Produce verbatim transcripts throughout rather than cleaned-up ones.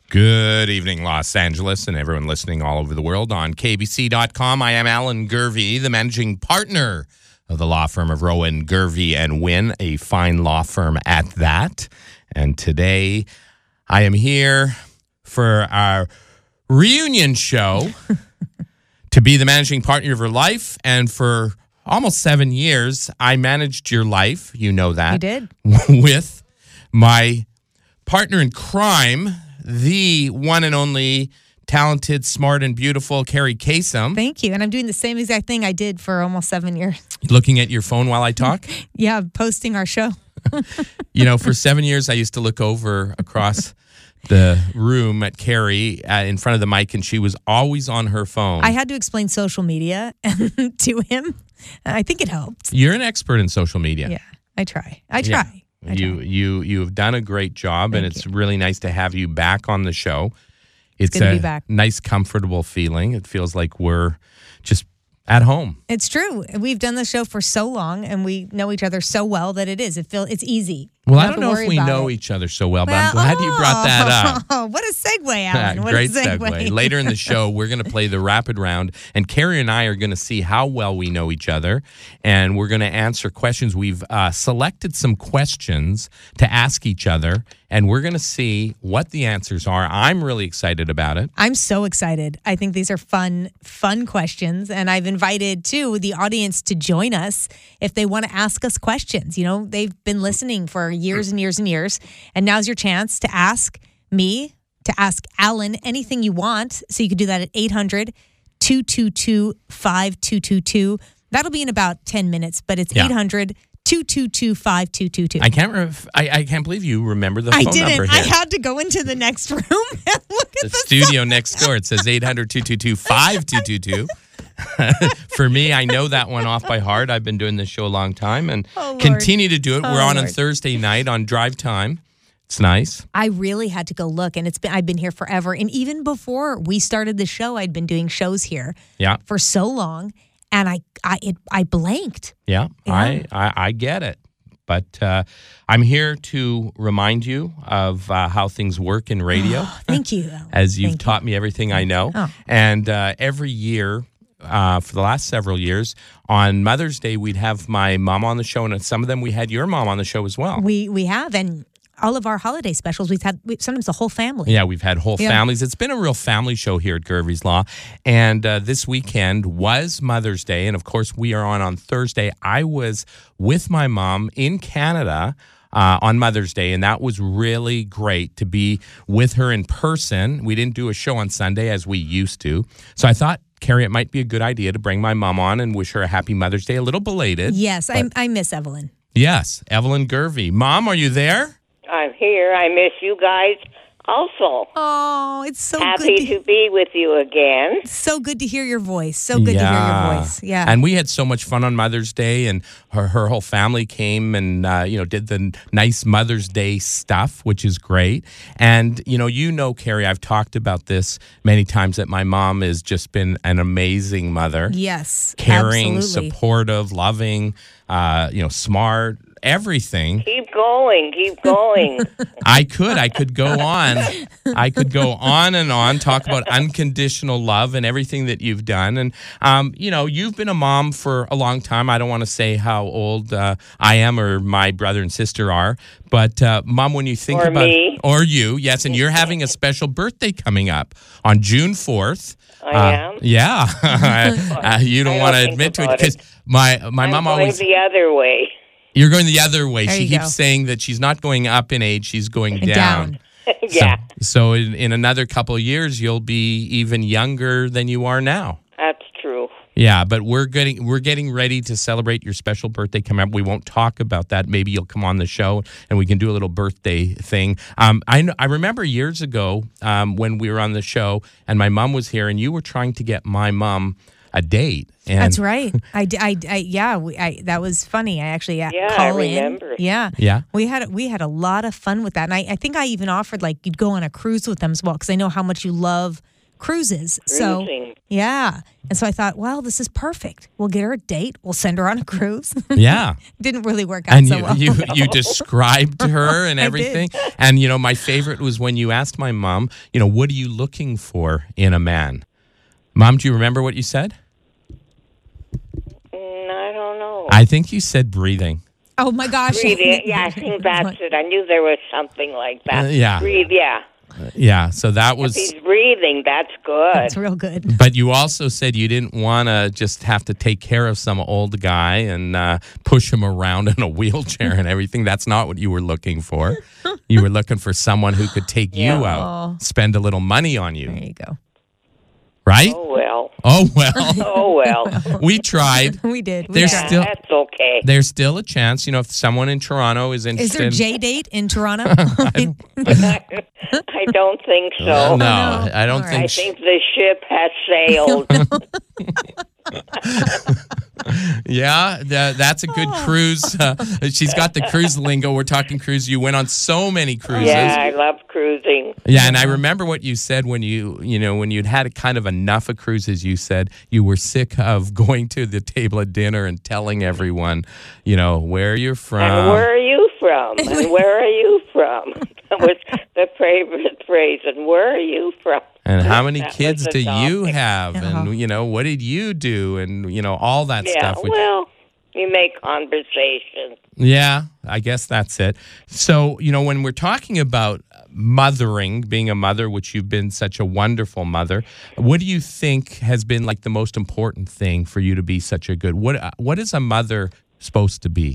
Good evening, Los Angeles, and everyone listening all over the world on K B C dot com. I am Alan Gervey, the managing partner of the law firm of Rowan, Gervey and Wynn, a fine law firm at that. And today I am here for our reunion show to be the managing partner of your life. And for almost seven years, I managed your life. You know that. You did. With my partner in crime, the one and only talented, smart, and beautiful Carrie Kasem. Thank you. And I'm doing the same exact thing I did for almost seven years. Looking at your phone while I talk? Yeah, posting our show. You know, for seven years, I used to look over across the room at Carrie uh, in front of the mic, and she was always on her phone. I had to explain social media to him. I think it helped. You're an expert in social media. Yeah, I try. I try. Yeah. I you try. you you have done a great job, Thank and it's you. really nice to have you back on the show. It's, It's good to a be back. nice, comfortable feeling. It feels like we're just at home. It's true. We've done the show for so long, and we know each other so well that it is. It feel it's easy. Well, You I have don't to know worry if we about know it. each other so well, but Well, I'm glad you brought that up. Oh, what a segue, Alan. What Great a segue. segue. Later in the show, we're going to play the rapid round, and Carrie and I are going to see how well we know each other, and we're going to answer questions. We've uh, selected some questions to ask each other, and we're going to see what the answers are. I'm really excited about it. I'm so excited. I think these are fun, fun questions. And I've invited, too, the audience to join us if they want to ask us questions. You know, they've been listening for years and years and years. And now's your chance to ask me, to ask Alan anything you want. So you can do that at eight hundred, two two two, five two two two. That'll be in about ten minutes, but it's Yeah. eight hundred, two two two, five two two two. I can't. Ref- I, I can't believe you remember the I phone number didn't. here. I had to go into the next room and look at the the studio next door. It says eight hundred, two two two, five two two two. For me, I know that one off by heart. I've been doing this show a long time and Oh, Lord. continue to do it. Oh, We're on on Lord. Thursday night on Drive Time. It's nice. I really had to go look, and it's been I've been here forever. And even before we started the show, I'd been doing shows here Yeah, for so long, and I I it, I blanked. yeah. Yeah. I, I I get it. But uh, I'm here to remind you of uh, how things work in radio. Thank you, Alan. As you've Thank you. taught me everything I know. Oh. And uh, every year, uh, for the last several years, on Mother's Day, we'd have my mom on the show, and some of them we had your mom on the show as well. We we have, and all of our holiday specials, we've had we, sometimes the whole family. Yeah, we've had whole Yeah. families. It's been a real family show here at Gervey's Law. And uh, this weekend was Mother's Day. And of course, we are on on Thursday. I was with my mom in Canada uh, on Mother's Day. And that was really great to be with her in person. We didn't do a show on Sunday as we used to. So I thought, Carrie, it might be a good idea to bring my mom on and wish her a happy Mother's Day. A little belated. Yes, I I miss Evelyn. Yes, Evelyn Gervey. Mom, are you there? I'm here. I miss you guys also. Oh, it's so Happy good to, to be with you again. so good to hear your voice. So good to hear your voice. Yeah. And we had so much fun on Mother's Day, and her, her whole family came and, uh, you know, did the nice Mother's Day stuff, which is great. And, you know, you know, Carrie, I've talked about this many times, that my mom has just been an amazing mother. yes. Caring, absolutely. supportive, loving, uh, you know, smart, everything. Keep going. Keep going. I could. I could go on. I could go on and on, talk about unconditional love and everything that you've done. And, um, you know, you've been a mom for a long time. I don't want to say how old uh, I am or my brother and sister are. But, uh, Mom, when you think Or about... me. Or you, yes. And you're having a special birthday coming up on June fourth. I Uh, am. Yeah. uh, you don't I want to don't think admit to it about because it. my, my I'm mom going always... the other way. You're going the other way. There She you keeps go. saying that she's not going up in age, she's going And down. down. Yeah, So, so in, in another couple of years, you'll be even younger than you are now. that's true. Yeah, but we're getting we're getting ready to celebrate your special birthday coming up. We won't talk about that. Maybe you'll come on the show and we can do a little birthday thing. Um, I know, I remember years ago um, when we were on the show and my mom was here, and you were trying to get my mom a date. And That's right. I, d- I, I- yeah, we, I, that was funny. I actually yeah, Yeah, I call remember. in. Yeah. Yeah. We had we had a lot of fun with that. And I, I think I even offered like you'd go on a cruise with them as well, because I know how much you love cruises. So Cruising. yeah. And so I thought, well, this is perfect. We'll get her a date. We'll send her on a cruise. Yeah. Didn't really work out And so you, well. you, you described her and I did. everything. And, you know, my favorite was when you asked my mom, you know, what are you looking for in a man? Mom, do you remember what you said? Mm, I don't know. I think you said breathing. Oh my gosh. Breathing. Yeah, I think that's it. I knew there was something like that. Uh, yeah. Breathe, yeah. Yeah. So that If was. he's breathing, that's good. That's real good. But you also said you didn't want to just have to take care of some old guy and uh, push him around in a wheelchair and everything. That's not what you were looking for. You were looking for someone who could take you Yeah. out, spend a little money on There you, you go. right? Oh, well. Oh, well, Oh, well. we tried. We did. We There's tried. still- That's okay. There's still a chance, you know, if someone in Toronto is Is interested. there J date in Toronto? I don't think so. no, no. I don't All think. I sh- think the ship has sailed. Yeah, tha- that's a good Oh. cruise. Uh, she's got the cruise lingo. We're talking cruise. You went on so many cruises. Yeah, I love cruising. Yeah, and I remember what you said when you, you know, when you'd had a kind of enough of cruises. You said you were sick of going to the table at dinner and telling everyone, you know, where you're from. And where are you from? And where are you from? That was the favorite phrase. And where are you from? And how many That was kids the do you topic. have? Uh-huh. And, you know, what did you do? And, you know, all that Yeah, stuff. which- well, you make conversation. Yeah, I guess that's it. So, you know, when we're talking about mothering, being a mother, which you've been such a wonderful mother, what do you think has been like the most important thing for you to be such a good? What uh, what is a mother supposed to be?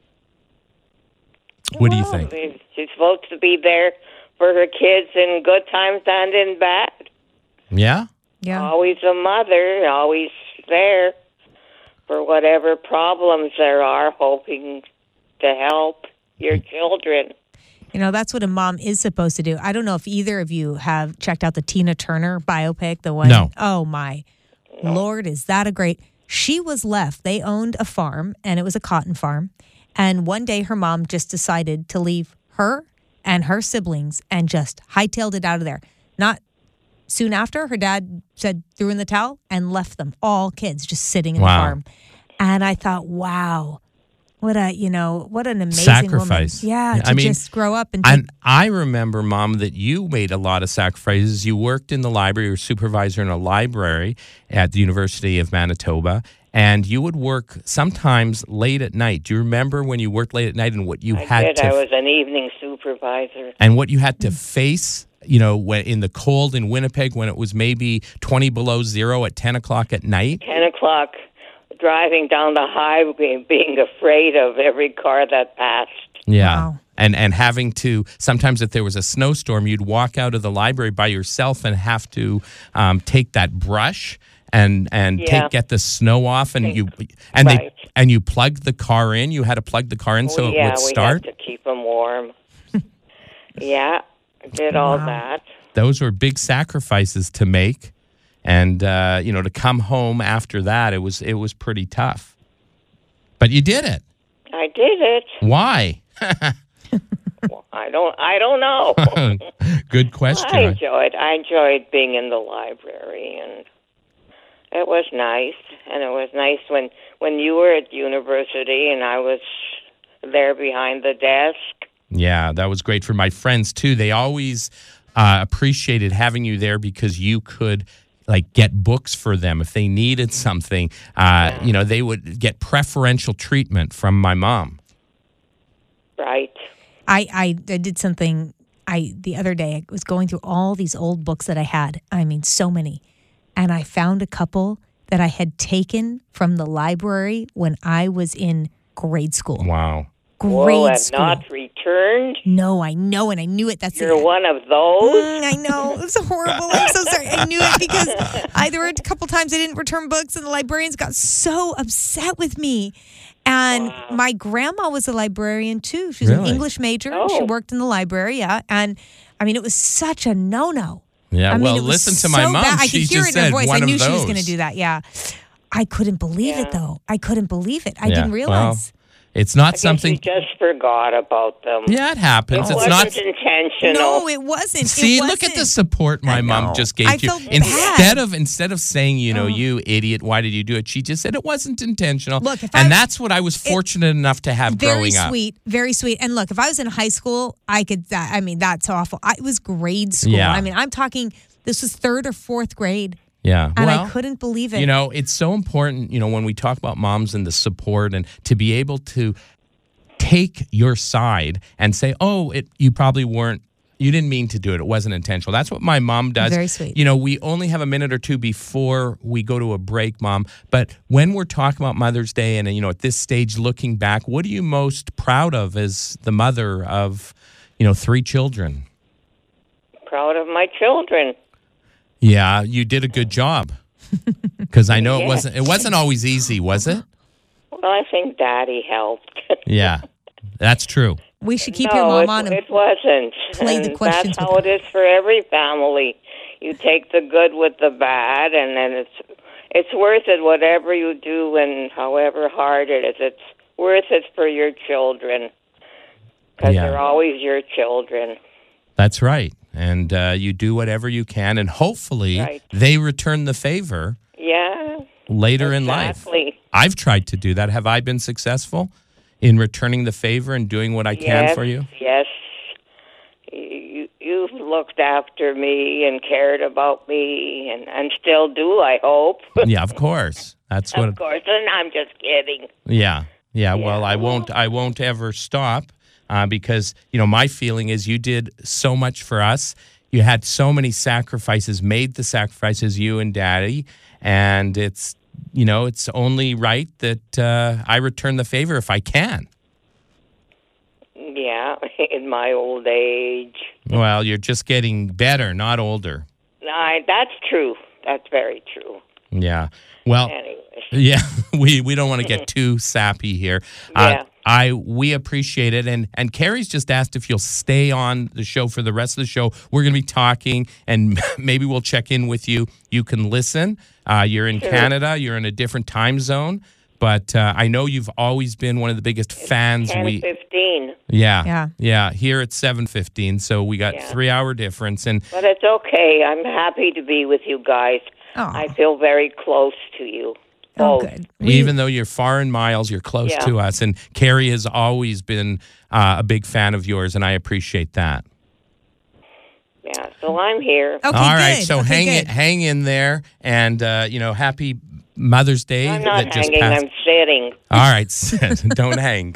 What do you Well, think? She's supposed to be there for her kids in good times and in bad. Yeah? Yeah. Always a mother, always there for whatever problems there are, hoping to help your children. You know, that's what a mom is supposed to do. I don't know if either of you have checked out the Tina Turner biopic, the one. No. Oh, my Lord, is that a great. She was left. They owned a farm, and it was a cotton farm. And one day her mom just decided to leave her and her siblings and just hightailed it out of there. Not soon after, her dad said, threw in the towel and left them, all kids, just sitting in Wow. the farm. And I thought, wow. What a, you know, what an amazing Sacrifice. woman. Yeah, Yeah, to I mean, just grow up and take And I remember, Mom, that you made a lot of sacrifices. You worked in the library, you were supervisor in a library at the University of Manitoba, and you would work sometimes late at night. Do you remember when you worked late at night and what you I had did. to I was an evening supervisor. and what you had to face? You know, when in the cold in Winnipeg, when it was maybe twenty below zero at ten o'clock at night. Ten o'clock, driving down the highway, being afraid of every car that passed. Yeah. Wow. And and having to sometimes if there was a snowstorm, you'd walk out of the library by yourself and have to um, take that brush and and Yeah. take get the snow off and you and Right. they and you plugged the car in. You had to plug the car in so Oh, it yeah, would we start. had to keep them warm. Yeah, I did all Wow. that. Those were big sacrifices to make, and uh, you know to come home after that it was it was pretty tough. But you did it. I did it. Why? Well, I don't. I don't know. Good question. I enjoyed. I enjoyed being in the library, and it was nice. And it was nice when when you were at university and I was there behind the desk. Yeah, that was great for my friends too. They always uh, appreciated having you there because you could like get books for them if they needed something. Uh, you know, they would get preferential treatment from my mom. Right. I, I, I did something I the other day. I was going through all these old books that I had. I mean, so many. And I found a couple that I had taken from the library when I was in grade school. Wow. Grade Whoa, and school. not returned. No, I know, and I knew it. That's You're it. one of those. Mm, I know. It was horrible. I'm so sorry. I knew it because I, there were a couple times I didn't return books, and the librarians got so upset with me. And Wow. my grandma was a librarian too. She was an Really? English major. and She Oh. worked in the library, yeah. And I mean, it was such a no-no. Yeah, I mean, well, it was listen to my so mom. bad. I She could hear just it in her said voice. one I knew of she was going to those. do that. Yeah. I couldn't believe Yeah. it though. I couldn't believe it. I Yeah, didn't well, realize. It's not I something. guess you just forgot about them. Yeah, it happens. It it's wasn't not intentional. No, it wasn't. See, it look wasn't. at the support my I mom know. just gave I you. felt Instead bad. of instead of saying, you know, Oh. you idiot, why did you do it? She just said it wasn't intentional. Look, if and I- that's what I was fortunate enough to have Very growing up. sweet, very sweet. And look, if I was in high school, I could. I mean, that's awful. I, it was grade school. Yeah. I mean, I'm talking. This was third or fourth grade, Yeah. and well, I couldn't believe it. You know, it's so important, you know, when we talk about moms and the support and to be able to take your side and say, oh, it you probably weren't, you didn't mean to do it. It wasn't intentional. That's what my mom does. Very sweet. You know, we only have a minute or two before we go to a break, Mom. But when we're talking about Mother's Day and, you know, at this stage, looking back, what are you most proud of as the mother of, you know, three children? Proud of my children. Yeah, you did a good job. Because I know it Yeah. wasn't it wasn't always easy, was it? Well, I think Daddy helped. Yeah, that's true. We should keep no, your mom it, on. And it wasn't. play the And questions That's with how it is for every family. You take the good with the bad, and then it's it's worth it. Whatever you do, and however hard it is, it's worth it for your children because Yeah. they're always your children. That's right. And uh, you do whatever you can, and hopefully Right. they return the favor Yeah. later in life. Exactly. I've tried to do that. Have I been successful in returning the favor and doing what I can yes, for you? Yes. You, you've looked after me and cared about me, and, and still do, I hope. Yeah, of course. That's what. Of course, and I'm just kidding. Yeah, yeah. Well, Yeah. I won't. I won't ever stop uh, because you know my feeling is you did so much for us. You had so many sacrifices, made the sacrifices, you and Daddy, and it's you know it's only right that uh, I return the favor if I can. Yeah, in my old age. Well, you're just getting better, not older. I, that's true. That's very true. Yeah. Well. Anyway. Yeah, we, we don't want to get too sappy here. Uh, Yeah. I we appreciate it, and and Carrie's just asked if you'll stay on the show for the rest of the show. We're going to be talking, and maybe we'll check in with you. You can listen. Uh, you're in Sure. Canada. You're in a different time zone, but uh, I know you've always been one of the biggest fans. ten we fifteen. yeah Yeah. yeah here at seven fifteen, so we got Yeah. three hour difference, and But it's okay. I'm happy to be with you guys. Aw. I feel very close to you. Oh, both. good. We- even though you're far in miles, you're close Yeah. to us. And Carrie has always been uh, a big fan of yours, and I appreciate that. Yeah, so I'm here. Okay, All right, good. so Okay, hang good. it, hang in there, and uh, you know, happy Mother's Day I'm not that just hanging. passed. I'm sitting. All right, Sid, don't hang.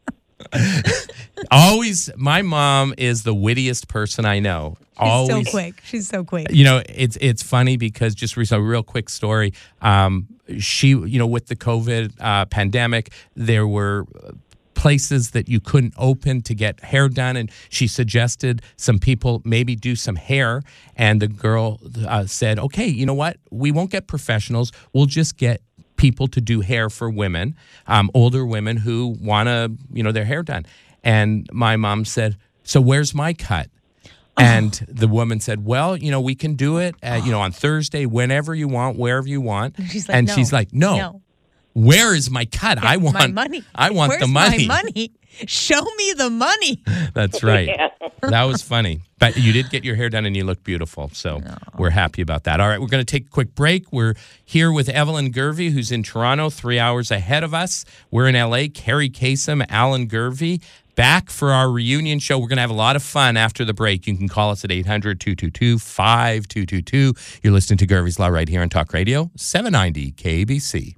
Always, my mom is the wittiest person I know. She's Always, so quick. She's so quick. you know, it's it's funny because just recently, a real quick story. Um, she, you know, with the COVID uh, pandemic, there were places that you couldn't open to get hair done, and she suggested some people maybe do some hair. And the girl uh, said, "Okay, you know what? We won't get professionals. We'll just get people to do hair for women, um, older women who want to, you know, their hair done." And my mom said, "So where's my cut?" And the woman said, "Well, you know, we can do it, uh, you know, on Thursday, whenever you want, wherever you want." She's like, and no, she's like, "No, no. where is my cut? I want my money. I want Where's the money." my money? Show me the money. That's right. Yeah. That was funny. But you did get your hair done and you look beautiful. So we're happy about that. All right, we're going to take a quick break. We're here with Evelyn Gurvey, who's in Toronto, three hours ahead of us. We're in L A. Carrie Kasem, Alan Gurvey. Back for our reunion show. We're going to have a lot of fun after the break. You can call us at eight hundred, two two two, five two two two. You're listening to Gurvey's Law right here on Talk Radio, seven ninety K B C.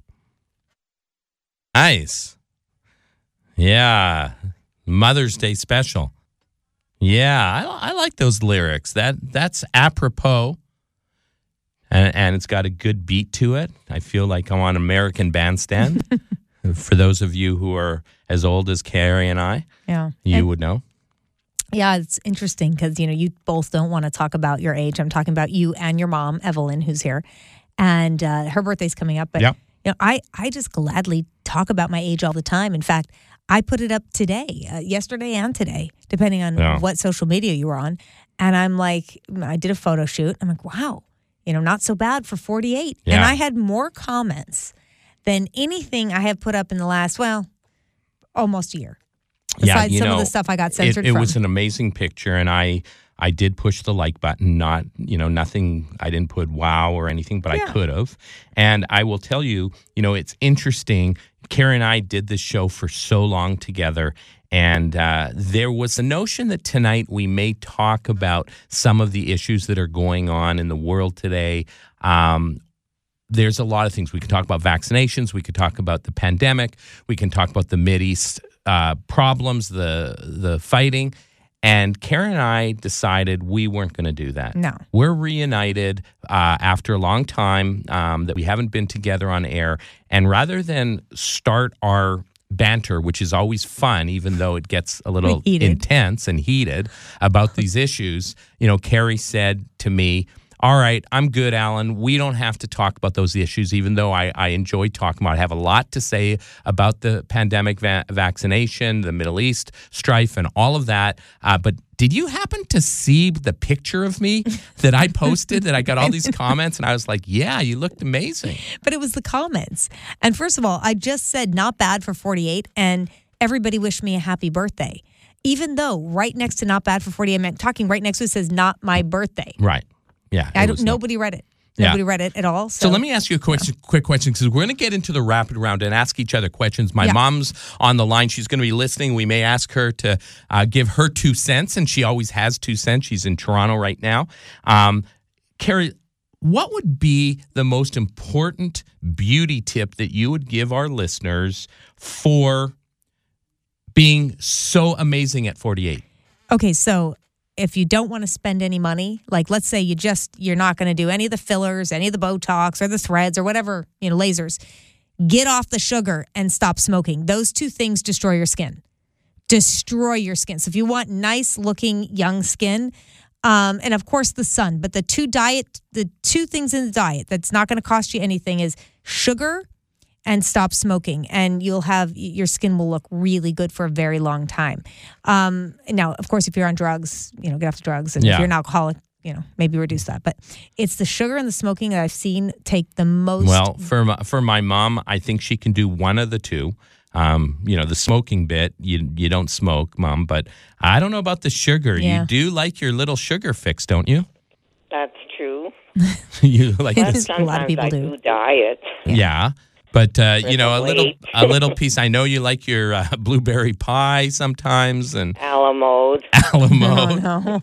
Nice. Yeah. Mother's Day special. Yeah, I, I like those lyrics. That That's apropos. And, and it's got a good beat to it. I feel like I'm on American Bandstand. For those of you who are as old as Carrie and I, Yeah. you And- would know. Yeah, it's interesting because, you know, you both don't want to talk about your age. I'm talking about you and your mom, Evelyn, who's here. And uh, her birthday's coming up. But, Yep. you know, I, I just gladly talk about my age all the time. In fact, I put it up today, uh, yesterday and today, depending on Yeah. what social media you were on. And I'm like, I did a photo shoot. I'm like, wow, you know, not so bad for forty-eight. And Yeah. I had more comments than anything I have put up in the last, well, almost a year. Yeah, Besides you some know, of the stuff I got it, censored it from. was an amazing picture, and I I did push the like button. Not you know nothing. I didn't put wow or anything, but Yeah. I could have. And I will tell you, you know, it's interesting. Kara and I did this show for so long together. And uh, there was a notion that tonight we may talk about some of the issues that are going on in the world today. Um, there's a lot of things. We could talk about vaccinations. We could talk about the pandemic. We can talk about the Mideast uh, problems, the the fighting. And Karen and I decided we weren't going to do that. No. We're reunited uh, after a long time um, that we haven't been together on air. And rather than start our banter, which is always fun, even though it gets a little Heated. intense and heated about these issues, you know, Carrie said to me, all right, I'm good, Alan. We don't have to talk about those issues, even though I, I enjoy talking about it. I have a lot to say about the pandemic va- vaccination, the Middle East strife, and all of that. Uh, but did you happen to see the picture of me that I posted, that I got all these comments? And I was like, yeah, you looked amazing. But it was the comments. And first of all, I just said not bad for forty-eight, and everybody wished me a happy birthday. Even though right next to not bad for forty-eight, I'm talking right next to it says not my birthday. Right. Yeah. I it don't, was no- nobody read it. Yeah. Nobody read it at all. So, So let me ask you a quick, quick question, because we're going to get into the rapid round and ask each other questions. My Yeah. mom's on the line. She's going to be listening. We may ask her to uh, give her two cents, and she always has two cents. She's in Toronto right now. Um, Carrie, what would be the most important beauty tip that you would give our listeners for being so amazing at forty-eight? Okay, so if you don't want to spend any money, like let's say you just, you're not going to do any of the fillers, any of the Botox or the threads or whatever, you know, lasers, get off the sugar and stop smoking. Those two things destroy your skin. Destroy your skin. So if you want nice looking young skin, um, and of course the sun, but the two diet, the two things in the diet that's not going to cost you anything is sugar and stop smoking, and you'll have, your skin will look really good for a very long time. Um, now, of course, if you're on drugs, you know, get off the drugs. And Yeah. if you're an alcoholic, you know, maybe reduce that. But it's the sugar and the smoking that I've seen take the most. Well, for my, for my mom, I think she can do one of the two. Um, you know, the smoking bit, you you don't smoke, Mom, but I don't know about the sugar. Yeah. You do like your little sugar fix, don't you? That's true. You like It this? is. A lot of Sometimes people I do. do diet. Yeah. But uh, you know, a little Weight. a little piece. I know you like your uh, blueberry pie sometimes and Alamode. Alamo. no.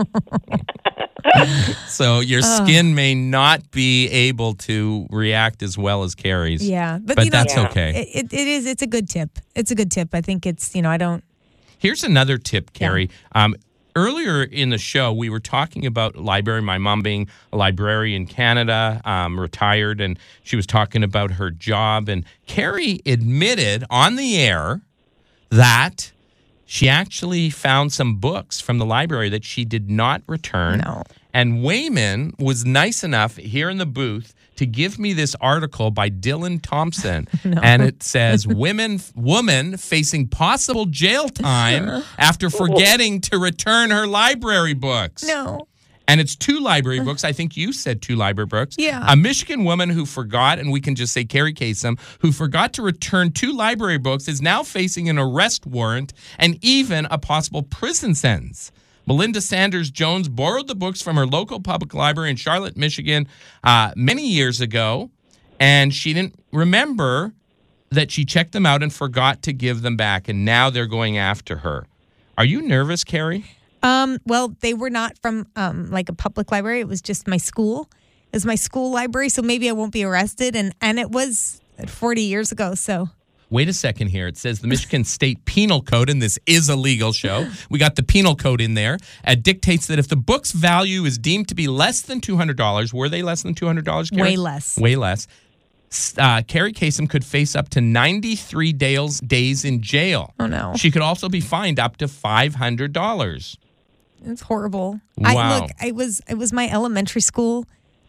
So your skin may not be able to react as well as Carrie's. Yeah, but, But you know, that's Yeah. okay. It, it, it is. It's a good tip. It's a good tip. I think it's, you know, I don't. Here's another tip, Carrie. Um, earlier in the show, we were talking about library. My mom being a librarian in Canada, um, retired, and she was talking about her job. And Carrie admitted on the air that she actually found some books from the library that she did not return. No. And Wayman was nice enough here in the booth to give me this article by Dylan Thompson. And it says, Women woman facing possible jail time after forgetting to return her library books. No. And it's two library books. I think you said two library books. Yeah. A Michigan woman who forgot, and we can just say Carrie Kasem, who forgot to return two library books, is now facing an arrest warrant and even a possible prison sentence. Melinda Sanders Jones borrowed the books from her local public library in Charlotte, Michigan, uh, many years ago, and she didn't remember that she checked them out and forgot to give them back, and now they're going after her. Are you nervous, Carrie? Um, well, they were not from um, like a public library. It was just my school. It was my school library, so maybe I won't be arrested. And, and it was forty years ago, so. Wait a second here. It says the Michigan State Penal Code, and this is a legal show. We got the Penal Code in there. It dictates that if the book's value is deemed to be less than two hundred dollars, were they less than two hundred dollars, Carrie? Way less. Way less. Uh, Carrie Kasem could face up to ninety-three days, days in jail. Oh, no. She could also be fined up to five hundred dollars. It's horrible. Wow. I look, I was it was my elementary school.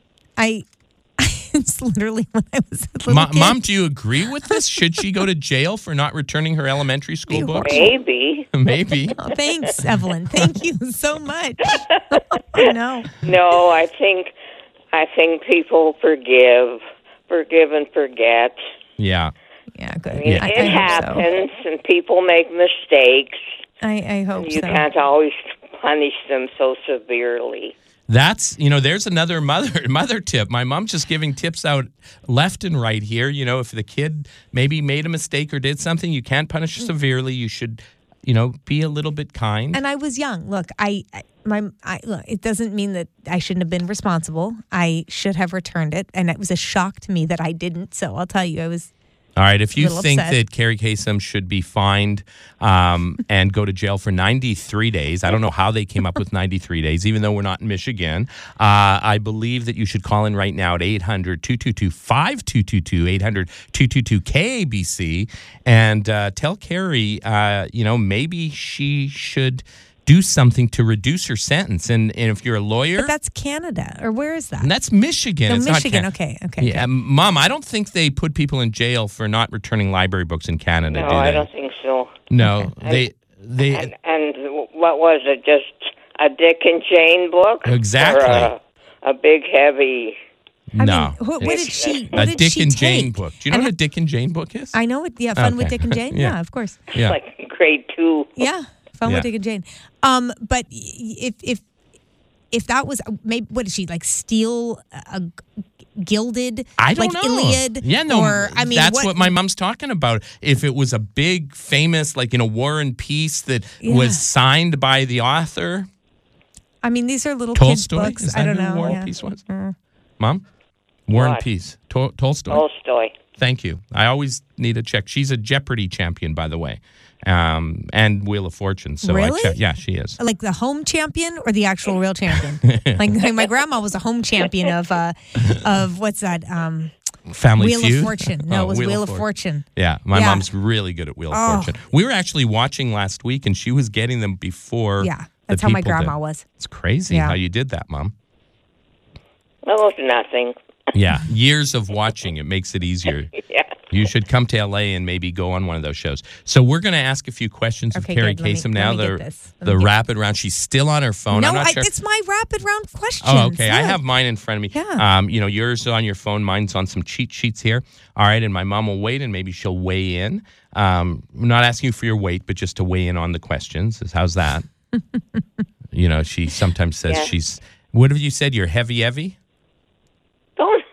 I it's literally when I was a little Mo- kid. Mom, do you agree with this? Should she go to jail for not returning her elementary school Be books? Maybe. Maybe. Oh, thanks, Evelyn. Thank you so much. I know. No, I think I think people forgive, forgive and forget. Yeah. Yeah, good. I mean, I, it I hope happens, and people make mistakes. so. I, I hope You so. can't always punish them so severely. That's, you know, there's another mother mother tip. My mom's just giving tips out left and right here. You know, if the kid maybe made a mistake or did something, you can't punish severely. You should, you know, be a little bit kind. And I was young. Look, I, I my I look, it doesn't mean that I shouldn't have been responsible. I should have returned it, and it was a shock to me that I didn't. So I'll tell you, I was All right, if you little think upset. that Carrie Kasem should be fined um, and go to jail for ninety-three days, I don't know how they came up with ninety-three days, even though we're not in Michigan. Uh, I believe that you should call in right now at eight hundred, two two two, five two two two, eight hundred, two two two, K A B C, and uh, tell Carrie, uh, you know, maybe she should do something to reduce her sentence. And, and if you're a lawyer... But that's Canada, or where is that? And that's Michigan. No, it's Michigan. Not Okay, okay. Yeah, okay. Mom, I don't think they put people in jail for not returning library books in Canada, No, do they? I don't think so. No, they they And, and what was it? Just a Dick and Jane book? Exactly. Or a, a big, heavy... I no. mean, what, what did she? What a did Dick she and take? Jane book. Do you know And what a Dick and Jane book is? I know it. Yeah, Fun with Okay. Dick and Jane. Yeah. yeah. of course. yeah. Like grade two. Yeah, Fun Yeah. with Dick and Jane. Um, but y- if if if that was maybe what did she like steal a, a gilded I don't like know. Iliad? Yeah, no. Or I mean, that's what, what, my mom's talking about. If it was a big, famous, like, you know, War and Peace that Yeah. was signed by the author, I mean, these are little Tolstoy. kids' books. Is that I don't who know. War yeah. and Peace was? Mm. Mom, War and What? Peace. Tol- Tolstoy. Tolstoy. Thank you. I always need to check. She's a Jeopardy champion, by the way, um, and Wheel of Fortune. So Really? I check. Yeah, she is. Like the home champion or the actual real champion? like, like my grandma was a home champion of uh of what's that? Um, Family Wheel Feud. of Fortune. No, Oh, it was Wheel, of Fortune. Fortune. Yeah, my Yeah. mom's really good at Wheel of Oh. Fortune. We were actually watching last week, and she was getting them before. Yeah, the that's how my people grandma did. was. It's crazy Yeah. how you did that, Mom. Well, it's nothing. Yeah, years of watching it makes it easier. Yeah. You should come to L A and maybe go on one of those shows. So we're going to ask a few questions Okay, of Carrie good. Let me- Kasem let now. me get the this. Let the me get- rapid round. She's still on her phone. no, I'm not I, sure. it's my rapid round questions. Oh, okay. I Look. have mine in front of me. Yeah. Um, you know, yours on your phone, mine's on some cheat sheets here. All right, and my mom will wait, and maybe she'll weigh in. Um, I'm not asking you for your weight, but just to weigh in on the questions. How's that? You know, she sometimes says Yeah. she's. What have you said? You're heavy, heavy. Don't.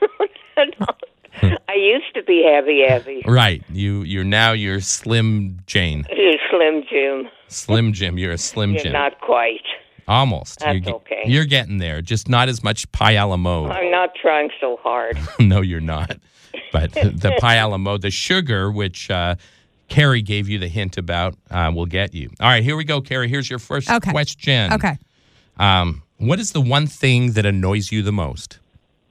I used to be heavy, heavy. Right. You. You're now. You're Slim Jane. You're Slim Jim. Slim Jim. You're a Slim You're Jim. not quite. Almost. That's you're, ge- okay. You're getting there. Just not as much pie a la mode. I'm not trying so hard. No, you're not. But the pie a la mode, the sugar, which uh, Carrie gave you the hint about, uh, will get you. All right, here we go, Carrie. Here's your first Okay. question. Okay. Um, what is the one thing that annoys you the most?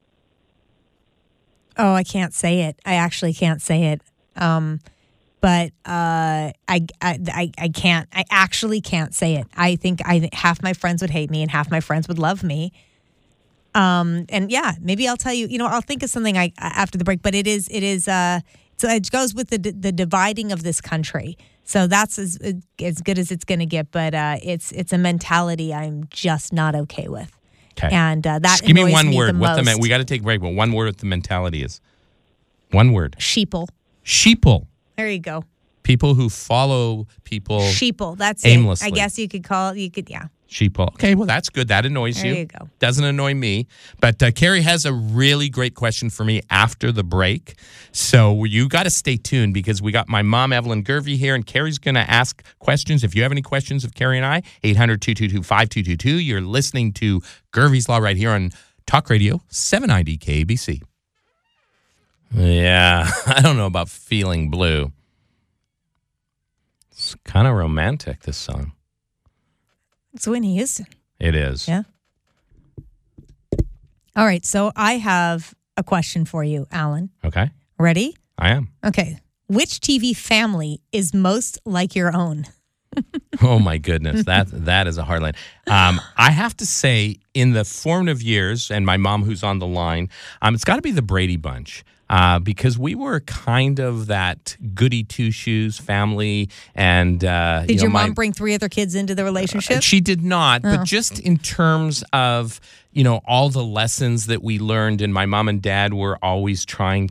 Oh, I can't say it. I actually can't say it. Um, but uh, I, I, I, I can't. I actually can't say it. I think I think half my friends would hate me and half my friends would love me. Um, and yeah, maybe I'll tell you. You know, I'll think of something I after the break. But it is, it is. Uh, so it goes with the the dividing of this country. So that's as as good as it's going to get. But uh, it's it's a mentality I'm just not okay with. Okay. And uh, that Just give me annoys one me word. the What the most. me- we got to take a break, but one word what the mentality is. One word. Sheeple. Sheeple. There you go. People who follow people. Sheeple. That's aimlessly. it. I guess you could call it. You could, yeah. Sheeple. Okay, well, that's good. That annoys There you. you go. Doesn't annoy me. But uh, Carrie has a really great question for me after the break. So you got to stay tuned because we got my mom, Evelyn Gervey, here, and Carrie's going to ask questions. If you have any questions of Carrie and I, eight hundred, two two two, five two two two. You're listening to Gervey's Law right here on Talk Radio seven ninety K A B C. Yeah, I don't know about feeling blue. It's kind of romantic, this song. It's Whitney Houston. It is. Yeah. All right. So I have a question for you, Alan. Okay, Ready? I am. Okay. Which T V family is most like your own? Oh my goodness, that that is a hard line. Um, I have to say, in the formative years, and my mom, who's on the line, um, it's got to be the Brady Bunch. Uh, because we were kind of that goody two shoes family, and uh, Did you know, your my- mom bring three other kids into the relationship? She did not, Oh. but just in terms of, you know, all the lessons that we learned, and my mom and dad were always trying to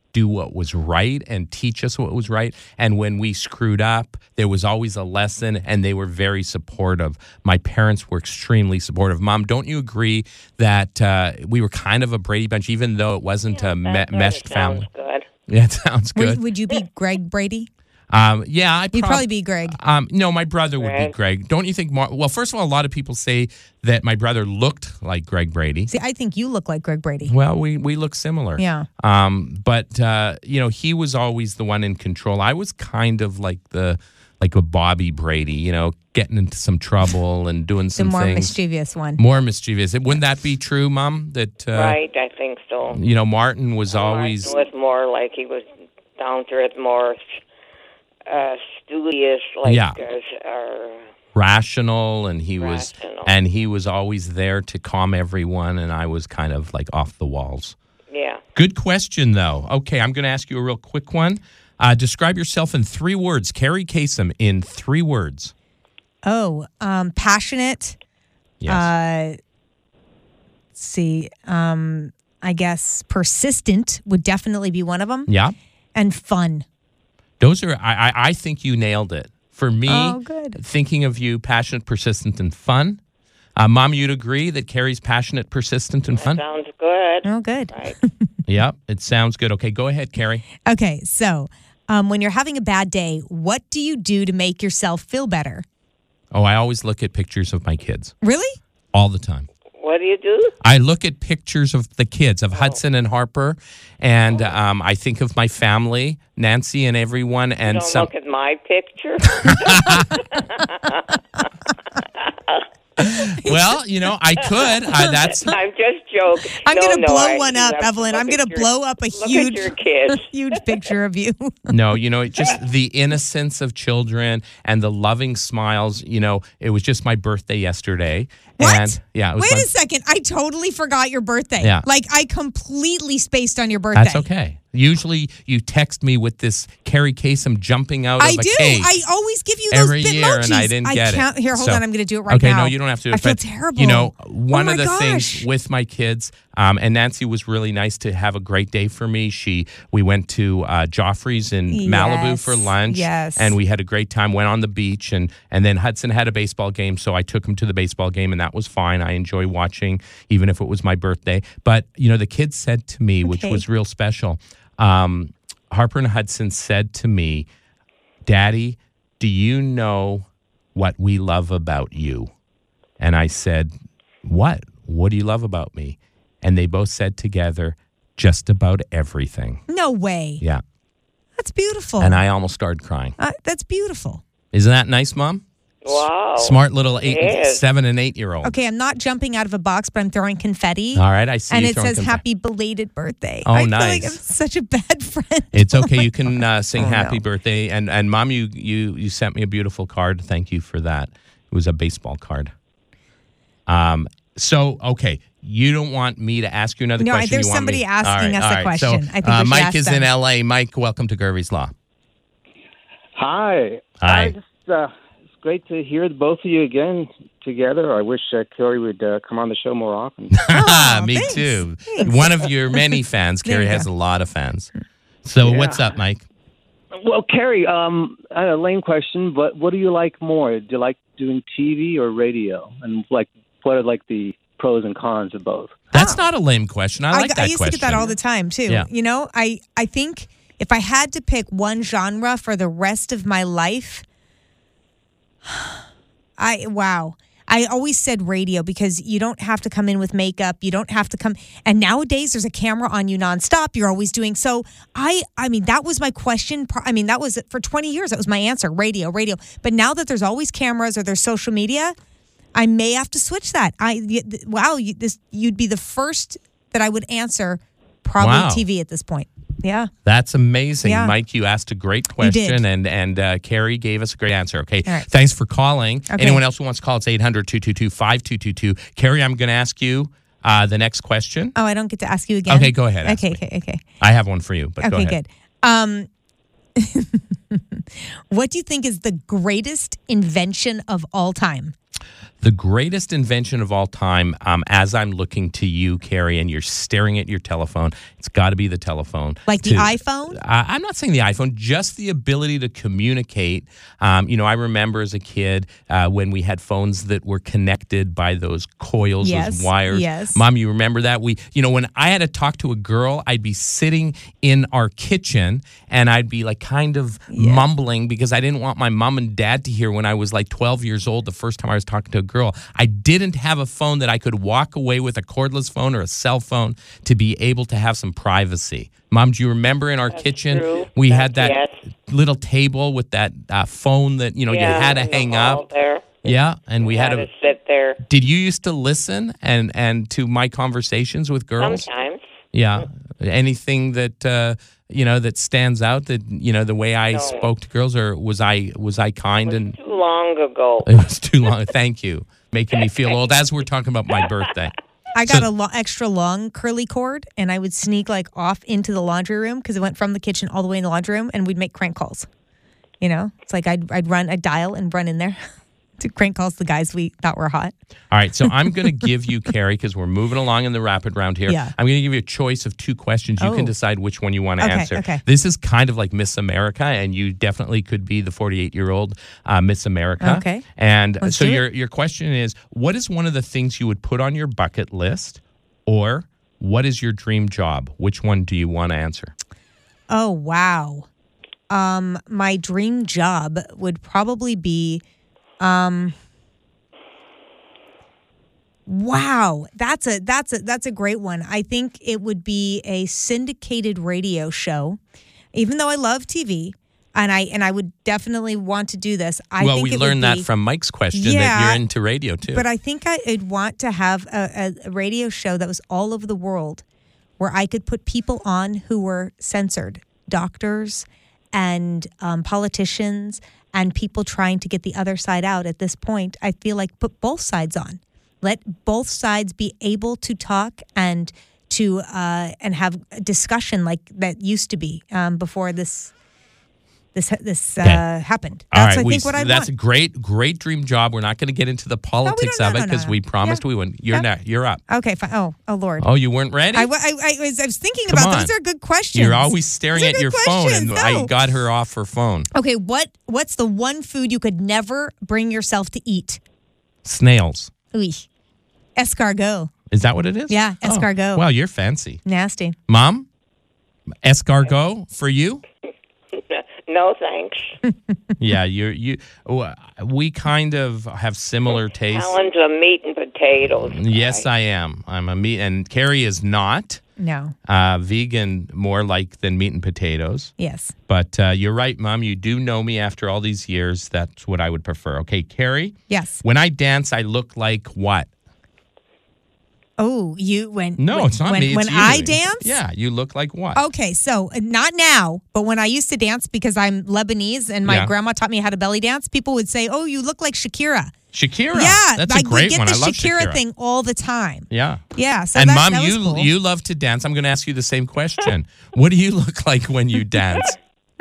do what was right and teach us what was right. And when we screwed up, there was always a lesson, and they were very supportive. My parents were extremely supportive. Mom, don't you agree that uh, we were kind of a Brady Bunch, even though it wasn't Yeah, a me- that meshed sounds family? good. Yeah, it sounds good. Would, would you be Greg Brady? Um, yeah, I You'd prob- probably be Greg. Um, no, my brother would be Greg. Greg. Don't you think? Mar- well, first of all, a lot of people say that my brother looked like Greg Brady. See, I think you look like Greg Brady. Well, we we look similar. Yeah. Um, but uh, you know, he was always the one in control. I was kind of like the like a Bobby Brady. You know, getting into some trouble and doing The some more things. mischievous one. More mischievous. Wouldn't that be true, Mom? That uh, Right, I think so. you know, Martin was always. Martin was more like he was down to it, more uh, studious, like Yeah. uh, uh, rational, and he was Rational. and he was always there to calm everyone, and I was kind of like off the walls. yeah. Good question, though. Okay, I'm going to ask you a real quick one. Uh, describe yourself in three words. Carrie Kasem, in three words. Oh, um, passionate. Yes. Uh, let's see. Um, I guess persistent would definitely be one of them. yeah. And fun. Those are. I, I. I think you nailed it. For me, Oh, good. thinking of you, passionate, persistent, and fun. Uh, Mom, you'd agree that Carrie's passionate, persistent, and fun. Sounds good. Oh, good. Right. Yep, it sounds good. Okay, go ahead, Carrie. Okay, so um, when you're having a bad day, what do you do to make yourself feel better? Oh, I always look at pictures of my kids Really? all the time. What do you do? I look at pictures of the kids, of Hudson and Harper, and um, I think of my family, Nancy and everyone, and Don't some. look at my picture. Well, you know, I could. Uh, that's I'm just joking. I'm No, gonna no, blow I- one you up, have to Evelyn. look I'm at gonna your- blow up a look huge, at your kids. huge picture of you. no, you know, it just the innocence of children and the loving smiles. You know, it was just my birthday yesterday, What? and yeah, it was Wait my, a second. I totally forgot your birthday. Yeah. Like I completely spaced on your birthday. That's okay. Usually, you text me with this Carrie Kasem jumping out I of a do. cave. I always give you those every bit year, emojis. and I didn't get can't, it. Here, hold So- on. I'm going to do it right okay, now. no, you don't have to. I feel but, terrible. You know, one oh of the my things gosh. with my kids, um, and Nancy was really nice to have a great day for me. She, we went to uh, Joffrey's in Malibu Yes, for lunch, yes. and we had a great time. Went on the beach, and and then Hudson had a baseball game, so I took him to the baseball game, and that was fine. I enjoy watching, even if it was my birthday. But you know, the kids said to me, which Okay. was real special. Um, Harper and Hudson said to me, Daddy, do you know what we love about you? And I said, what? What do you love about me? And they both said together, just about everything. No way. Yeah. That's beautiful. And I almost started crying. uh, that's beautiful. Isn't that nice, Mom? Wow. Smart little eight, Yes. seven and eight year old. Okay, I'm not jumping out of a box, but I'm throwing confetti. All right, I see and you it throwing says confetti. happy belated birthday. Oh, I feel like nice. I'm such a bad friend. It's Oh okay. my You can uh, sing Oh, happy no. birthday. And, and Mom, you, you, you sent me a beautiful card. Thank you for that. It was a baseball card. Um. So, okay. You don't want me to ask you another No, question? there's You want somebody me- asking All us a all question. So, I think uh, we should Mike ask is them. in L A. Mike, welcome to Gervie's Law. Hi. Hi. I just, uh, it's great to hear both of you again together. I wish uh, Carrie would uh, come on the show more often. Oh, me thanks. too. Thanks. One of your many fans. There Carrie you has go. a lot of fans. So, Yeah. what's up, Mike? Well, Carrie, um, I had a lame question, but what do you like more? Do you like doing T V or radio? And like, what are like the pros and cons of both? That's Oh. not a lame question. I like I, that I used question. to get that all the time too. Yeah. You know, I I think if I had to pick one genre for the rest of my life, I wow. I always said radio because you don't have to come in with makeup. You don't have to come. And nowadays there's a camera on you nonstop. You're always doing so. I I mean, that was my question. Pro- I mean, that was for twenty years. That was my answer. Radio, radio. But now that there's always cameras or there's social media, I may have to switch that. I y- th- wow, you, this you'd be the first that I would answer. Probably Wow. T V at this point. Yeah. That's amazing, Yeah. Mike. You asked a great did. question, and and uh, Carrie gave us a great answer. Okay, All right. thanks for calling. Okay. Anyone else who wants to call? It's eight hundred, two two two, five two two two. Carrie, I'm going to ask you uh, the next question. Oh, I don't get to ask you again. Okay, go ahead, ask Okay, me. okay, okay. I have one for you, but go Okay, ahead. good. Um, what do you think is the greatest invention of all time? The greatest invention of all time, um, as I'm looking to you, Carrie, and you're staring at your telephone, it's got to be the telephone. Like the to- iPhone? Uh, I'm not saying the iPhone, just the ability to communicate. Um, you know, I remember as a kid uh, when we had phones that were connected by those coils, Yes, those wires. yes. Mom, you remember that? We, you know, when I had to talk to a girl, I'd be sitting in our kitchen and I'd be like kind of mumbling because I didn't want my mom and dad to hear when I was like twelve years old, the first time I was talking to a girl. I didn't have a phone that I could walk away with, a cordless phone or a cell phone, to be able to have some privacy. Mom, do you remember in our That's kitchen true. we That's- had that yes. little table with that uh, phone that, you know, yeah, you had to in the hang hall up? there. Yeah, and we You had had a. to sit there Did you used to listen and and to my conversations with girls? sometimes. Yeah. Anything that uh, you know that stands out that you know the way I No. spoke to girls, or was I was I kind and Too long ago. it was too long? Thank you, making me feel old as we're talking about my birthday. I got So- a lo- extra long curly cord, and I would sneak like off into the laundry room because it went from the kitchen all the way in the laundry room, and we'd make crank calls. You know, it's like I'd I'd run, I'd dial and run in there to crank calls the guys we thought were hot. All right, so I'm going to give you, Carrie, because we're moving along in the rapid round here. Yeah. I'm going to give you a choice of two questions. You Oh. can decide which one you want to Okay, answer. okay. This is kind of like Miss America, and you definitely could be the forty-eight-year-old uh, Miss America. Okay. And Let's so do it. your your question is, what is one of the things you would put on your bucket list, or what is your dream job? Which one do you want to answer? Oh wow. Um, my dream job would probably be, um, wow, that's a that's a that's a great one. I think it would be a syndicated radio show, even though I love T V, and I and I would definitely want to do this. I well, think we it would learned that be- from Mike's question that Yeah, you're into radio too. But I think I, I'd want to have a, a, a radio show that was all over the world, where I could put people on who were censored, doctors and um, politicians and people trying to get the other side out. At this point, I feel like put both sides on. Let both sides be able to talk and to uh, and have a discussion like that used to be um, before this this this uh, Okay. happened. All That's right, I we, think what I that's want. a great, great dream job. We're not going to get into the politics don't- of no, it no, because no, we no. promised Yeah. we wouldn't. You're Yeah. not. You're up. Okay, fine. Oh, oh Lord. Oh, you weren't ready? I, w- I, I was I was thinking Come about on. those are good questions. You're always staring Those are at your good phone, and questions. I No. got her off her phone. Okay, what what's the one food you could never bring yourself to eat? Snails. Ooh. Escargot. Is that what it is? Yeah, Oh. escargot. Wow, you're fancy. Nasty. Mom, escargot for you? No, thanks. Yeah, you you. oh, We kind of have similar tastes. Alan's a meat and potatoes. Yes, guy. I am. I'm a meat, and Carrie is not No. uh, vegan, more like than meat and potatoes. Yes. But uh, you're right, Mom. You do know me after all these years. That's what I would prefer. Okay, Carrie. Yes. When I dance, I look like what? Oh, you when No, when, it's not when, me. It's when you. I dance? Yeah, you look like what? Okay, so uh, not now, but when I used to dance because I'm Lebanese and my Yeah. grandma taught me how to belly dance, people would say, "Oh, you look like Shakira." Shakira. Yeah, that's like a great we get one. the I love Shakira, Shakira thing all the time. Yeah. Yeah, so and that, Mom, that was you cool. you love to dance. I'm going to ask you the same question. What do you look like when you dance?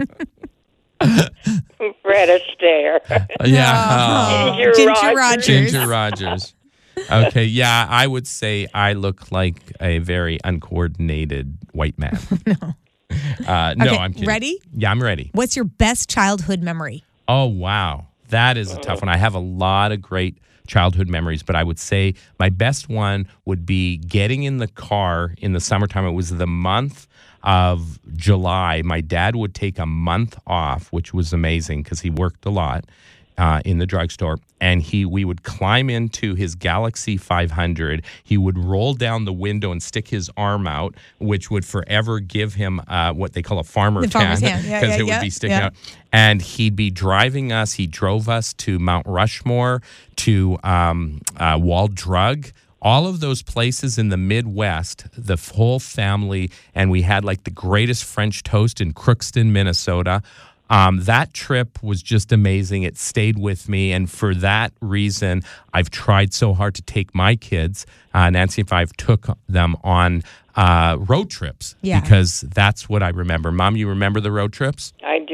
Fred Astaire. Yeah. Oh. Ginger Ginger Rogers. Rogers. Ginger Rogers. Okay, yeah, I would say I look like a very uncoordinated white man. no. Uh, no, Okay, I'm kidding. ready? Yeah, I'm ready. What's your best childhood memory? Oh, wow. That is a tough one. I have a lot of great childhood memories, but I would say my best one would be getting in the car in the summertime. It was the month of July. My dad would take a month off, which was amazing because he worked a lot uh, in the drugstore. And he, we would climb into his Galaxy five hundred. He would roll down the window and stick his arm out, which would forever give him uh, what they call a farmer The farmer's tan, hand. Yeah, because yeah, it would yeah, be sticking yeah. out. And he'd be driving us. He drove us to Mount Rushmore, to um, uh, Wall Drug, all of those places in the Midwest, the f- whole family. And we had like the greatest French toast in Crookston, Minnesota. Um, that trip was just amazing. It stayed with me. And for that reason, I've tried so hard to take my kids. Uh, Nancy and I took them on uh, road trips Yeah. because that's what I remember. Mom, you remember the road trips? I do.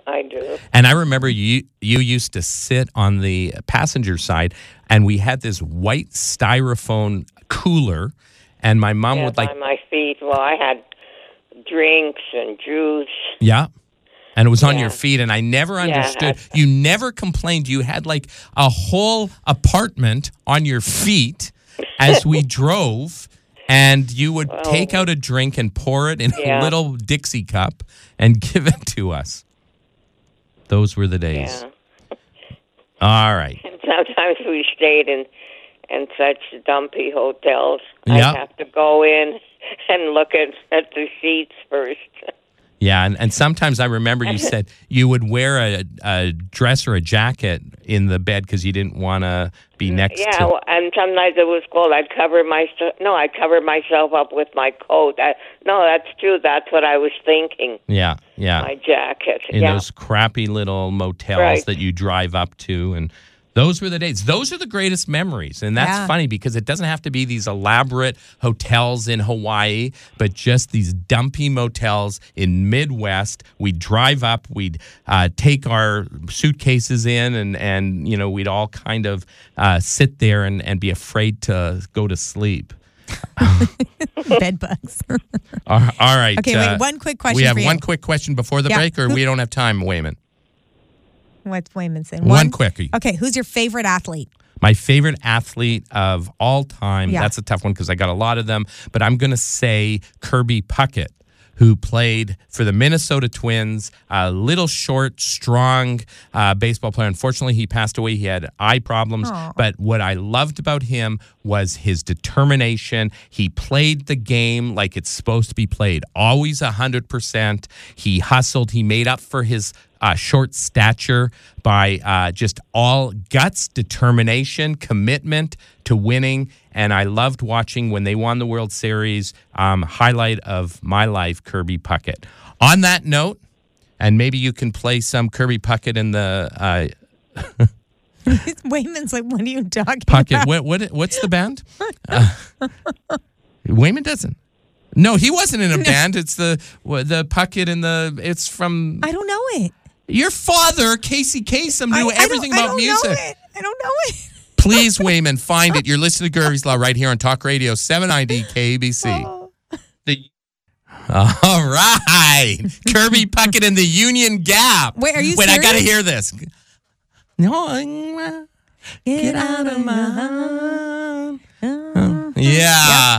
I do. And I remember you you used to sit on the passenger side, and we had this white styrofoam cooler, and my mom Yeah, would like, by my feet. Well, I had drinks and juice. yeah. And it was on Yeah. your feet, and I never Yeah, understood. that's- You never complained. You had like a whole apartment on your feet as we drove, and you would Well, take out a drink and pour it in yeah. a little Dixie cup and give it to us. Those were the days. Yeah. All right. And sometimes we stayed in in such dumpy hotels. Yeah. I'd have to go in and look at, at the sheets first. Yeah, and, and sometimes I remember you said you would wear a, a dress or a jacket in the bed because you didn't want to be next Yeah, to... well, and sometimes it was cold. I'd cover myself. No, I'd cover myself up with my coat. I, no, that's true. That's what I was thinking. Yeah, yeah. My jacket. in yeah. those crappy little motels Right. that you drive up to. And those were the days. Those are the greatest memories. And that's Yeah. funny because it doesn't have to be these elaborate hotels in Hawaii, but just these dumpy motels in Midwest. We'd drive up, we'd uh, take our suitcases in, and, and, you know, we'd all kind of uh, sit there and, and be afraid to go to sleep. Bed bugs. All all right. Okay, uh, wait, one quick question We have for you. one quick question before the Yeah. break, or we don't have time, Wayman? What's Wayman saying? One quickie. Okay, who's your favorite athlete? My favorite athlete of all time. Yeah. That's a tough one because I got a lot of them, but I'm going to say Kirby Puckett, who played for the Minnesota Twins, a little short, strong uh, baseball player. Unfortunately, he passed away. He had eye problems. Aw. But what I loved about him was his determination. He played the game like it's supposed to be played, always one hundred percent. He hustled. He made up for his uh, short stature by uh, just all guts, determination, commitment to winning. And I loved watching when they won the World Series. Um, highlight of my life, Kirby Puckett. On that note, and maybe you can play some Kirby Puckett in the uh, Wayman's like, what are you talking Puckett. about? What, what what's the band? Uh, Wayman doesn't. No, he wasn't in a band. It's the the Puckett and the. It's from I don't know it. your father, Casey Kasem, knew I, I don't- everything I about don't music. Know it. I don't know it. Please, Wayman, find it. You're listening to Gervie's Law right here on Talk Radio seven ninety K B C. Oh. The, all right. Kirby Puckett in the Union Gap. Wait, are you Wait, I got to serious? hear this. No, get out of my heart. Yeah.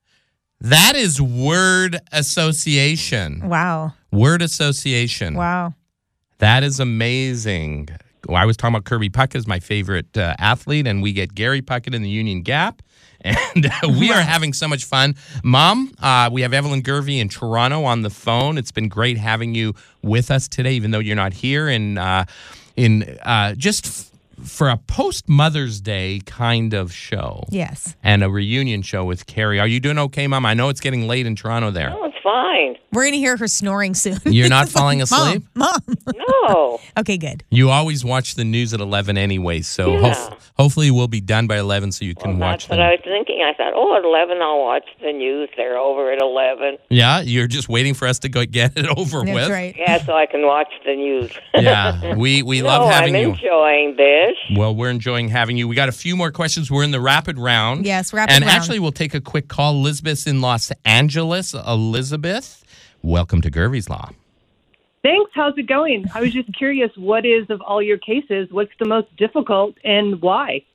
That is word association. Wow. Word association. Wow. That is amazing. Well, I was talking about Kirby Puckett as my favorite uh, athlete, and we get Gary Puckett in the Union Gap. And uh, we are having so much fun. Mom, uh, we have Evelyn Gervie in Toronto on the phone. It's been great having you with us today, even though you're not here. And uh, in uh, just f- for a post-Mother's Day kind of show. Yes. And a reunion show with Carrie. Are you doing okay, Mom? I know it's getting late in Toronto there. No, it's fine. We're going to hear her snoring soon. You're not It's like, falling asleep? Mom, Mom. No. Okay, good. You always watch the news at eleven anyway, so Yeah. hof- hopefully we'll be done by eleven so you can Well, watch that's what them. I was thinking. I thought, oh, at eleven I'll watch the news. They're over at eleven. Yeah, you're just waiting for us to go get it over That's with. right. Yeah, so I can watch the news. Yeah, we, we no, love having I'm you. enjoying this. Well, we're enjoying having you. We got a few more questions. We're in the rapid round. Yes, rapid and round. actually, we'll take a quick call. Elizabeth's in Los Angeles. Elizabeth, welcome to Gervie's Law. Thanks. How's it going? I was just curious, what is, of all your cases, what's the most difficult and why?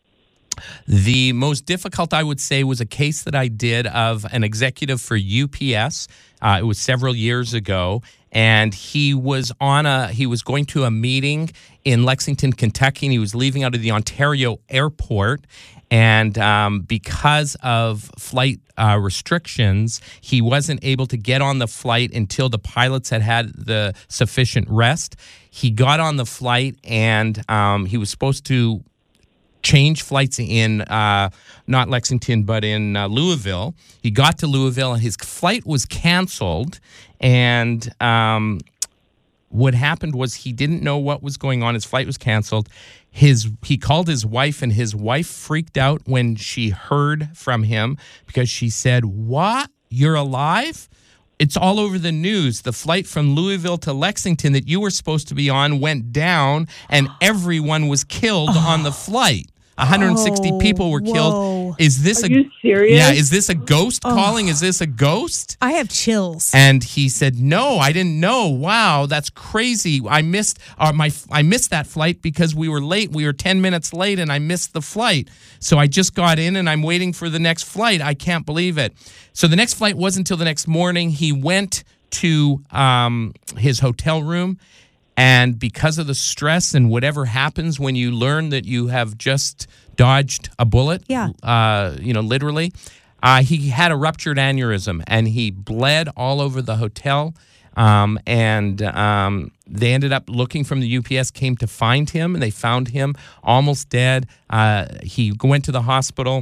The most difficult, I would say, was a case that I did of an executive for U P S. Uh, it was several years ago, and he was on a he was going to a meeting in Lexington, Kentucky, and he was leaving out of the Ontario airport. And um, because of flight uh, restrictions, he wasn't able to get on the flight until the pilots had had the sufficient rest. He got on the flight, and um, he was supposed to change flights in uh, not Lexington, but in uh, Louisville. He got to Louisville, and his flight was canceled. And um, what happened was he didn't know what was going on. His flight was canceled. His he called his wife, and his wife freaked out when she heard from him because she said, "What? You're alive?" It's all over the news. The flight from Louisville to Lexington that you were supposed to be on went down, and everyone was killed on the flight. one hundred sixty Oh, people were whoa. killed. Is this Are a you serious? Yeah, is this a ghost calling? Is this a ghost? I have chills. And he said, "No, I didn't know. Wow, that's crazy. I missed uh, my I missed that flight because we were late. We were ten minutes late, and I missed the flight. So I just got in, and I'm waiting for the next flight. I can't believe it." So the next flight wasn't until the next morning. He went to um, his hotel room, and because of the stress and whatever happens when you learn that you have just dodged a bullet, Yeah. uh, you know, literally. Uh, he had a ruptured aneurysm, and he bled all over the hotel. Um, and um, they ended up looking from the U P S, came to find him, and they found him almost dead. Uh, he went to the hospital.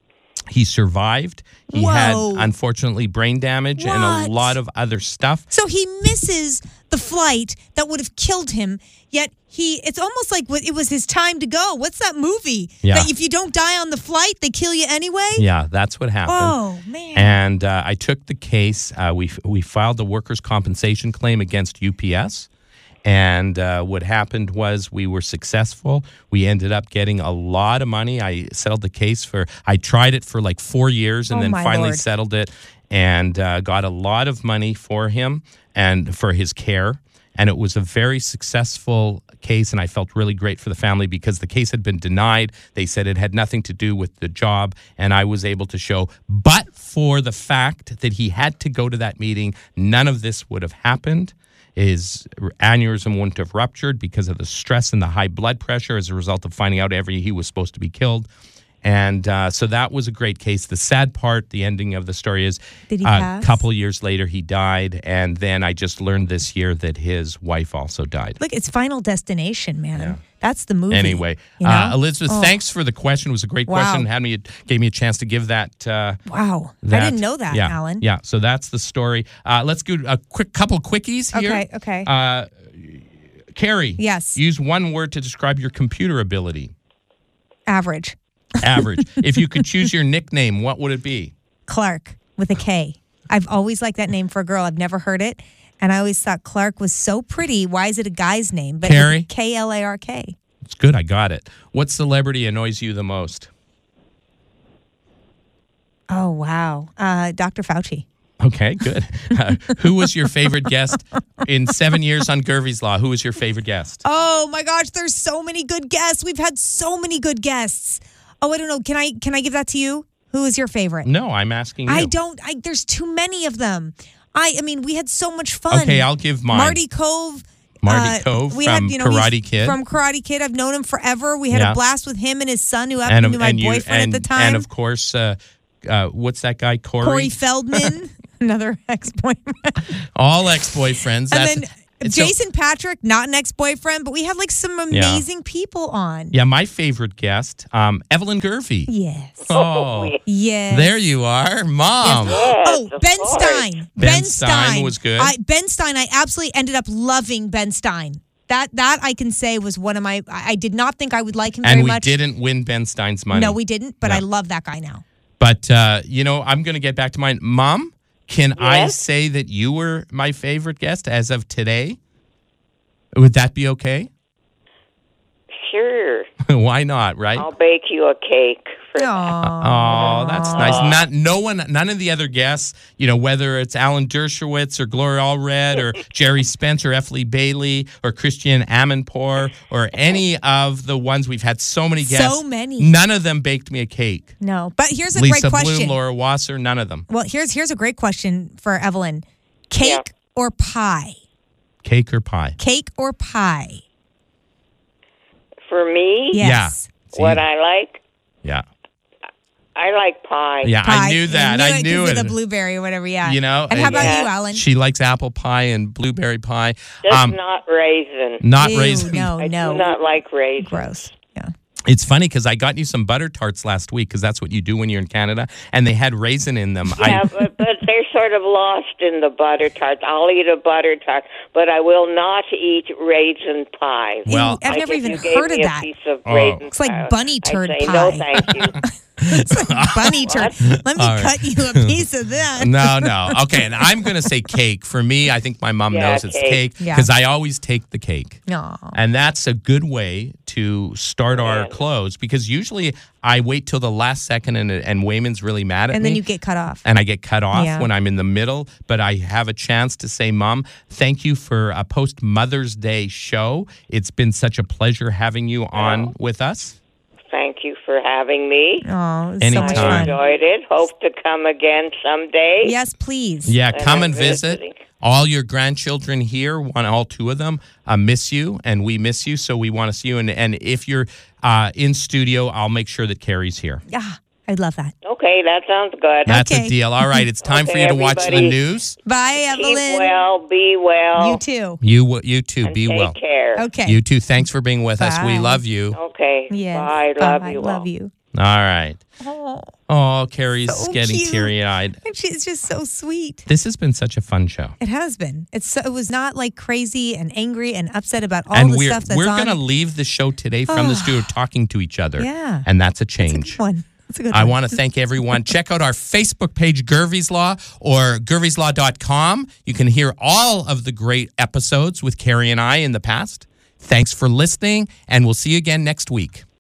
He survived. He Whoa. had, unfortunately, brain damage and What? a lot of other stuff. So he misses the flight that would have killed him, yet he, it's almost like what- it was his time to go. What's that movie? Yeah. That if you don't die on the flight, they kill you anyway? Yeah, that's what happened. Oh, man. And uh, I took the case. Uh, we we filed the workers' compensation claim against U P S. And uh, what happened was we were successful. We ended up getting a lot of money. I settled the case for, I tried it for like four years and Oh, then my finally Lord. settled it and uh, got a lot of money for him and for his care. And it was a very successful case, and I felt really great for the family because the case had been denied. They said it had nothing to do with the job, and I was able to show, but for the fact that he had to go to that meeting, none of this would have happened. His aneurysm wouldn't have ruptured because of the stress and the high blood pressure as a result of finding out every he was supposed to be killed. And uh, so that was a great case. The sad part, the ending of the story is Did he a pass? couple years later he died. And then I just learned this year that his wife also died. Look, it's Final Destination, man. Yeah. That's the movie. Anyway, you know? uh, Elizabeth, Oh, thanks for the question. It was a great Wow. question. Had me gave me a chance to give that. Uh, Wow. that I didn't know that, yeah, Alan. Yeah. So that's the story. Uh, let's do a quick couple quickies here. Okay, okay. Uh, Carrie. Yes. Use one word to describe your computer ability. Average. Average. If you could choose your nickname, what would it be? Clark with a K. I've always liked that name for a girl. I've never heard it. And I always thought Clark was so pretty. Why is it a guy's name? But Carrie? K L A R K. It's good. I got it. What celebrity annoys you the most? Oh, wow. Uh, Doctor Fauci. Okay, good. Uh, who was your favorite guest in seven years on Gervie's Law? Who was your favorite guest? Oh my gosh, there's so many good guests. We've had so many good guests. Oh, I don't know. Can I can I give that to you? Who is your favorite? No, I'm asking you. I don't. I, there's too many of them. I I mean, we had so much fun. Okay, I'll give mine. Marty Cove. Marty uh, Cove we from had, you know, he's Karate Kid. From Karate Kid. I've known him forever. We had Yeah. a blast with him and his son, who happened to be my you- boyfriend and, at the time. And of course, uh, uh, what's that guy, Corey? Corey Feldman, another ex-boyfriend. All ex-boyfriends. That's, and then it's so- Jason Patrick, not an ex-boyfriend, but we had like some amazing people on. yeah, my favorite guest, um, Evelyn Gervie. Yes. Oh, Yes. there you are, Mom. Yes, Oh, of Ben course. Stein. Ben Stein was good. I, Ben Stein, I absolutely ended up loving Ben Stein. That that I can say was one of my. I I did not think I would like him And very we much. didn't win Ben Stein's money. No, we didn't. But No. I love that guy now. But, uh, you know, I'm going to get back to mine. Mom, can I Yes? say that you were my favorite guest as of today? Would that be okay? Sure. Why not, right? I'll bake you a cake for that. Aww. Oh, that's nice. Not no one, none of the other guests, you know, whether it's Alan Dershowitz or Gloria Allred or Jerry Spence or F. Lee Bailey or Christian Amanpour or any of the ones we've had so many guests. So many. None of them baked me a cake. No, but here's a Lisa great question. Bloom, Laura Wasser, none of them. Well, here's here's a great question for Evelyn: cake Yeah. or pie? Cake or pie? Cake or pie? For me, Yes. See? what I like, Yeah. I like pie. Yeah, Pie. I knew that. I knew 'cause it. of the blueberry or whatever. Yeah. You know, And how and- about Yeah. you, Alan? She likes apple pie and blueberry pie. Just Um, not raisin. not Ew, raisin. No, I no. do not like raisin. Gross. Yeah. It's funny because I got you some butter tarts last week because that's what you do when you're in Canada, and they had raisin in them. Yeah, I, but but they're sort of lost in the butter tarts. I'll eat a butter tart, but I will not eat raisin pie. Well, I've Like, never if even you gave heard of me a that. piece of Oh. raisin It's like pie, bunny I'd turd say, pie. No, thank you. It's like bunny turd. Let me All right. cut you a piece of that. No, no. Okay, and I'm going to say cake. For me, I think my mom Yeah, knows it's cake. cake Yeah. because I always take the cake. No. And that's a good way to start our Yeah. close because usually I wait till the last second and, and Wayman's really mad at And me. then you get cut off. and I get cut off Yeah. when I'm in the middle, but I have a chance to say, Mom, thank you for a post Mother's Day show. It's been such a pleasure having you on with us. Thank you for having me. Oh, it's so much Anytime. I fun. enjoyed it. Hope to come again someday. Yes, please. Yeah, And come I'm and visit. visiting. All your grandchildren here, one, all two of them, uh, miss you, and we miss you, so we want to see you. And, and if you're uh, in studio, I'll make sure that Carrie's here. Yeah, I'd love that. Okay, that sounds good. That's Okay. a deal. All right, it's time for Okay, you to watch the everybody. news. Bye, Keep Evelyn. well, be well. You too. You, you too. and Be take well. care. Okay. You too. Thanks for being with us. We Bye. love you. Okay. Yes. Bye. Love Bye. you all. Love you. All right. Oh, Oh, Carrie's So getting cute. teary-eyed. and she's just so sweet. This has been such a fun show. It has been. It's so, it was not like crazy and angry and upset about all and the we're stuff that's we're on. gonna leave the show today from the studio talking to each other. Yeah. And that's a It's a change. good one. It's a good I one. want to thank everyone. Check out our Facebook page, Gervie's Law, or gervies law dot com. You can hear all of the great episodes with Carrie and I in the past. Thanks for listening, and we'll see you again next week.